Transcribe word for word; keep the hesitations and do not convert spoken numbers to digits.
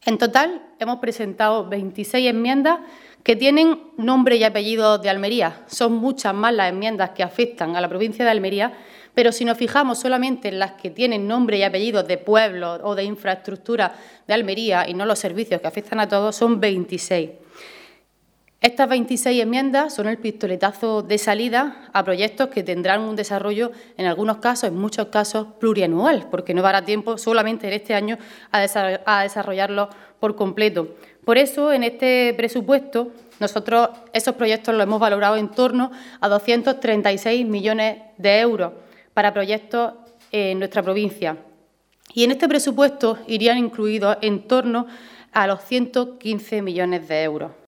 En total, hemos presentado veintiséis enmiendas que tienen nombre y apellido de Almería. Son muchas más las enmiendas que afectan a la provincia de Almería, pero si nos fijamos solamente en las que tienen nombre y apellido de pueblos o de infraestructura de Almería y no los servicios que afectan a todos, son veintiséis. Estas veintiséis enmiendas son el pistoletazo de salida a proyectos que tendrán un desarrollo, en algunos casos, en muchos casos, plurianual, porque no dará tiempo solamente en este año a desarrollarlos por completo. Por eso, en este presupuesto, nosotros esos proyectos los hemos valorado en torno a doscientos treinta y seis millones de euros para proyectos en nuestra provincia. Y en este presupuesto irían incluidos en torno a los ciento quince millones de euros.